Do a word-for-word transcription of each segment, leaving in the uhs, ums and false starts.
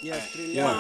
Я стреляю.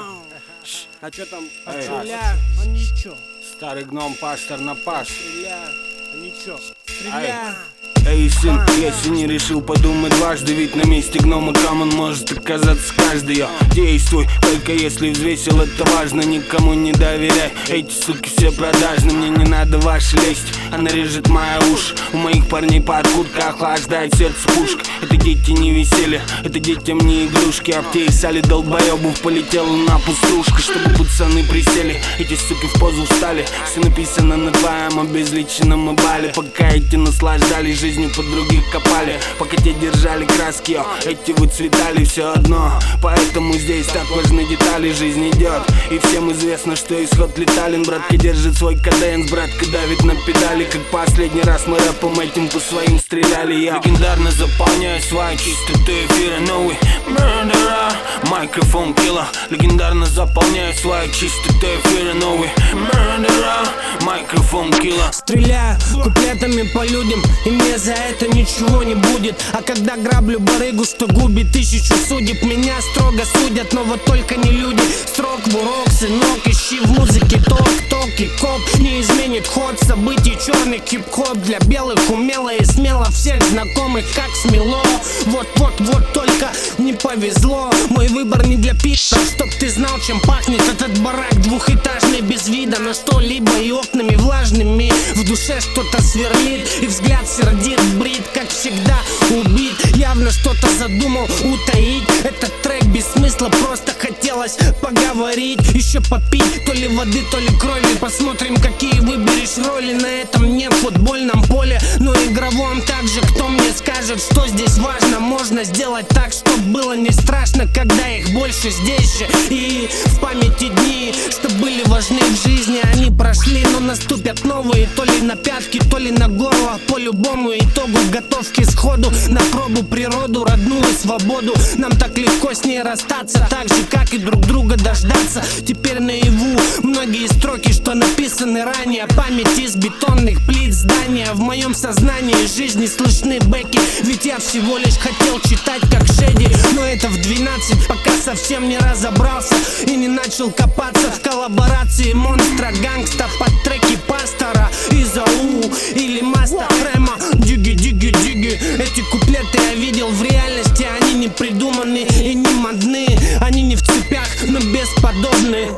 А чё там? А Эй. стреляю. А ничего. Старый гном пастор на пас. Стреляю. А ничего. Стреляю. Эй, сын, если не решил, подумай дважды. Ведь на месте гнома камон может оказаться каждый. Йо, действуй, только если взвесил, это важно. Никому не доверяй, эти суки все продажны. Мне не надо ваши лезть, она режет мои уши. У моих парней под курткой охлаждает сердце пушка. Это дети не веселья, это детям не игрушки. Аптеи сали долбоебов полетела на пуструшка. Чтобы пацаны присели, эти суки в позу встали. Все написано на твоем обезличенном бале. Пока эти наслаждались жизнью, под других копали. Пока те держали краски, йо, эти выцветали все одно. Поэтому здесь так важны детали. Жизнь идет, и всем известно, что исход летален. Братка держит свой каденс, братка давит на педали. Как последний раз мы рэпом этим по своим стреляли. Я легендарно заполняю свои чистоты эфира. Новый murderer, микрофон килла. Легендарно заполняю свои чистоты эфира. Новый murderer, микрофон килла. Стреляю куплетами по людям, и мне за это ничего не будет. А когда граблю барыгу, что губит тысячу судеб, меня строго судят, но вот только не люди. Строк в урок, сынок, ищи в музыке ток, ток и коп не изменит ход событий. Черный хип-хоп для белых умело и смело всех знакомых как смело. Вот-вот-вот только не повезло. Мой выбор не для пита, чтоб ты знал, чем пахнет этот барак двухэтажный без вида на что-либо и окнами влажными. В душе что-то сверлит и взгляд сердит, брит, как всегда убит. Явно что-то задумал утаить. Этот трек без смысла, просто хотелось поговорить. Еще попить то ли воды, то ли крови. Посмотрим, какие выберешь роли на этом не футбольном поле, но игровом также. Кто мне скажет, что здесь важно? Можно сделать так, чтобы было не страшно, когда их больше здесь же. И в памяти дни, что были важны в жизни, они прошли, но наступят новые. То ли на пятки, то ли на горло. По любому итогу готовки сходу на пробу природу, родную свободу. Нам так легко с ней расстаться, так же, как и друг друга дождаться. Теперь наяву многие строки, что написаны ранее. Память из бетонных плит здания. В моем сознании жизни слышны бэки. Ведь я всего лишь хотел читать как Шеди, но это в двенадцать, пока совсем не разобрался и не начал копаться в коллаборации монстра гангста под треки пастора Изау или Маста Крема. Диги-диги-диги, эти куплеты я видел в реальности. Они не придуманы и не модны. Они не в цепях, но бесподобны.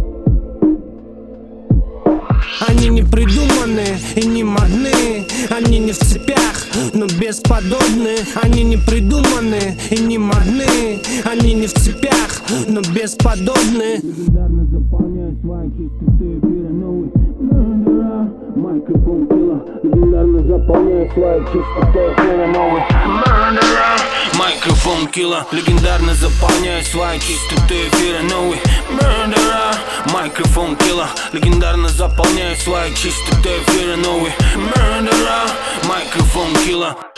Они не придуманы и не модны. Они не в цепях, но бесподобны. Они не придуманы и не модны. Они не в цепях, но бесподобны. Легендарно заполняю свои чистоты эфира. Новый murderer, микрофон килла. Легендарно заполняю свои чистоты эфира. Новый murderer, микрофон килла. Легендарно заполняю свои чистоты эфира. Новый murderer, микрофон килла. Легендарно заполняю свои чистоты эфира. Новый murderer, микрофон килла.